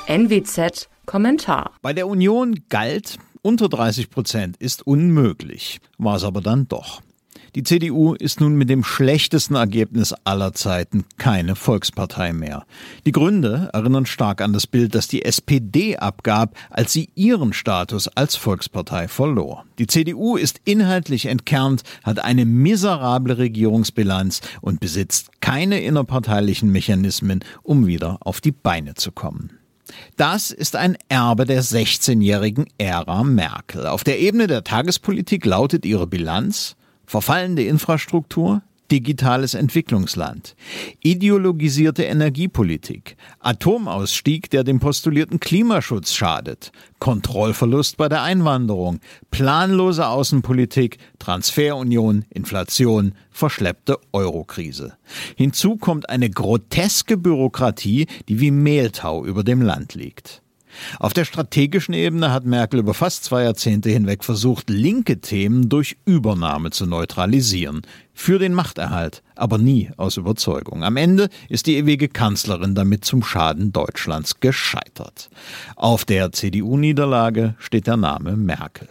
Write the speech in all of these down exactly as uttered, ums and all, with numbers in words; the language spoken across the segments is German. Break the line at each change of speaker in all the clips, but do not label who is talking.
N W Z Kommentar.
Bei der Union galt, unter dreißig Prozent ist unmöglich, war es aber dann doch. Die C D U ist nun mit dem schlechtesten Ergebnis aller Zeiten keine Volkspartei mehr. Die Gründe erinnern stark an das Bild, das die S P D abgab, als sie ihren Status als Volkspartei verlor. Die C D U ist inhaltlich entkernt, hat eine miserable Regierungsbilanz und besitzt keine innerparteilichen Mechanismen, um wieder auf die Beine zu kommen. Das ist ein Erbe der sechzehnjährigen Ära Merkel. Auf der Ebene der Tagespolitik lautet ihre Bilanz: verfallende Infrastruktur, digitales Entwicklungsland, ideologisierte Energiepolitik, Atomausstieg, der dem postulierten Klimaschutz schadet, Kontrollverlust bei der Einwanderung, planlose Außenpolitik, Transferunion, Inflation, verschleppte Eurokrise. Hinzu kommt eine groteske Bürokratie, die wie Mehltau über dem Land liegt. Auf der strategischen Ebene hat Merkel über fast zwei Jahrzehnte hinweg versucht, linke Themen durch Übernahme zu neutralisieren. Für den Machterhalt, aber nie aus Überzeugung. Am Ende ist die ewige Kanzlerin damit zum Schaden Deutschlands gescheitert. Auf der C D U-Niederlage steht der Name Merkel.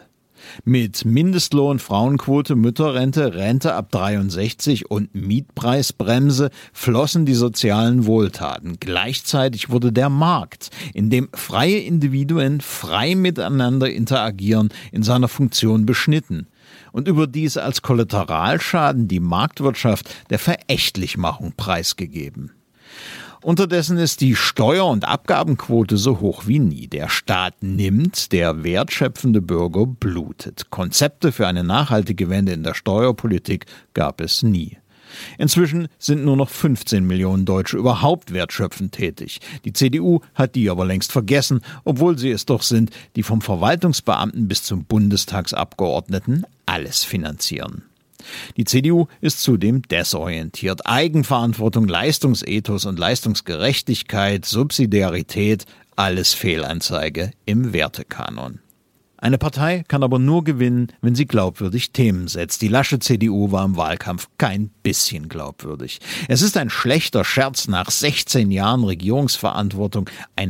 Mit Mindestlohn, Frauenquote, Mütterrente, Rente ab dreiundsechzig und Mietpreisbremse flossen die sozialen Wohltaten. Gleichzeitig wurde der Markt, in dem freie Individuen frei miteinander interagieren, in seiner Funktion beschnitten. Und überdies als Kollateralschaden die Marktwirtschaft der Verächtlichmachung preisgegeben. Unterdessen ist die Steuer- und Abgabenquote so hoch wie nie. Der Staat nimmt, der wertschöpfende Bürger blutet. Konzepte für eine nachhaltige Wende in der Steuerpolitik gab es nie. Inzwischen sind nur noch fünfzehn Millionen Deutsche überhaupt wertschöpfend tätig. Die C D U hat die aber längst vergessen, obwohl sie es doch sind, die vom Verwaltungsbeamten bis zum Bundestagsabgeordneten alles finanzieren. Die C D U ist zudem desorientiert. Eigenverantwortung, Leistungsethos und Leistungsgerechtigkeit, Subsidiarität, alles Fehlanzeige im Wertekanon. Eine Partei kann aber nur gewinnen, wenn sie glaubwürdig Themen setzt. Die Laschet-C D U war im Wahlkampf kein bisschen glaubwürdig. Es ist ein schlechter Scherz, nach sechzehn Jahren Regierungsverantwortung ein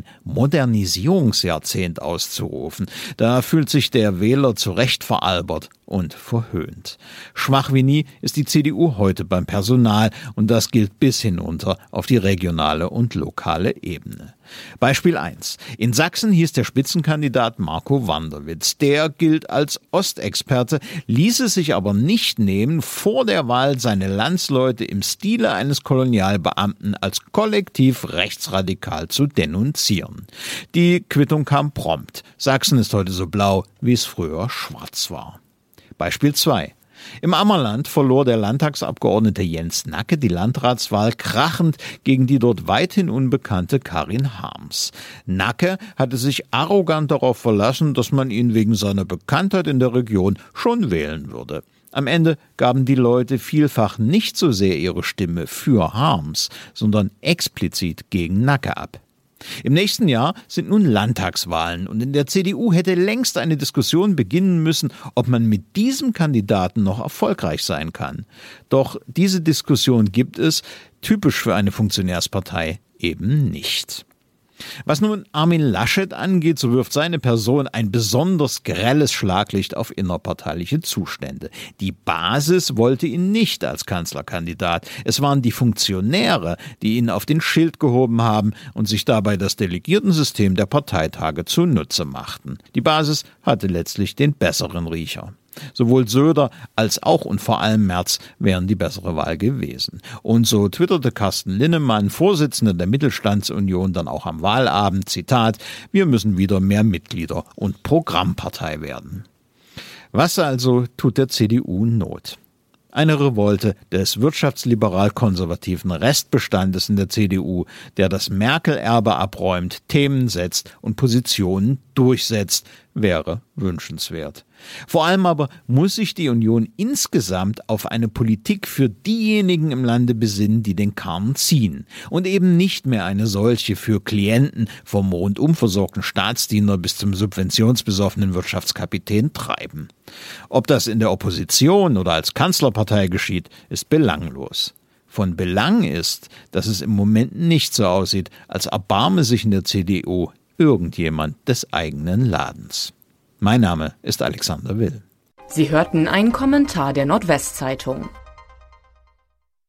Modernisierungsjahrzehnt auszurufen. Da fühlt sich der Wähler zu Recht veralbert und verhöhnt. Schwach wie nie ist die C D U heute beim Personal und das gilt bis hinunter auf die regionale und lokale Ebene. Beispiel eins. In Sachsen hieß der Spitzenkandidat Marco Wanderwitz. Der gilt als Ostexperte, ließ es sich aber nicht nehmen, vor der Wahl seine Landsleute im Stile eines Kolonialbeamten als kollektiv rechtsradikal zu denunzieren. Die Quittung kam prompt. Sachsen ist heute so blau, wie es früher schwarz war. Beispiel zwei. Im Ammerland verlor der Landtagsabgeordnete Jens Nacke die Landratswahl krachend gegen die dort weithin unbekannte Karin Harms. Nacke hatte sich arrogant darauf verlassen, dass man ihn wegen seiner Bekanntheit in der Region schon wählen würde. Am Ende gaben die Leute vielfach nicht so sehr ihre Stimme für Harms, sondern explizit gegen Nacke ab. Im nächsten Jahr sind nun Landtagswahlen und in der C D U hätte längst eine Diskussion beginnen müssen, ob man mit diesem Kandidaten noch erfolgreich sein kann. Doch diese Diskussion gibt es, typisch für eine Funktionärspartei, eben nicht. Was nun Armin Laschet angeht, so wirft seine Person ein besonders grelles Schlaglicht auf innerparteiliche Zustände. Die Basis wollte ihn nicht als Kanzlerkandidat. Es waren die Funktionäre, die ihn auf den Schild gehoben haben und sich dabei das Delegiertensystem der Parteitage zunutze machten. Die Basis hatte letztlich den besseren Riecher. Sowohl Söder als auch und vor allem Merz wären die bessere Wahl gewesen. Und so twitterte Carsten Linnemann, Vorsitzender der Mittelstandsunion, dann auch am Wahlabend, Zitat, wir müssen wieder mehr Mitglieder und Programmpartei werden. Was also tut der C D U Not? Eine Revolte des wirtschaftsliberal-konservativen Restbestandes in der C D U, der das Merkel-Erbe abräumt, Themen setzt und Positionen durchsetzt, wäre wünschenswert. Vor allem aber muss sich die Union insgesamt auf eine Politik für diejenigen im Lande besinnen, die den Karren ziehen und eben nicht mehr eine solche für Klienten vom rundum versorgten Staatsdiener bis zum subventionsbesoffenen Wirtschaftskapitän treiben. Ob das in der Opposition oder als Kanzlerpartei geschieht, ist belanglos. Von Belang ist, dass es im Moment nicht so aussieht, als erbarme sich in der C D U irgendjemand des eigenen Ladens. Mein Name ist Alexander Will.
Sie hörten einen Kommentar der Nordwestzeitung.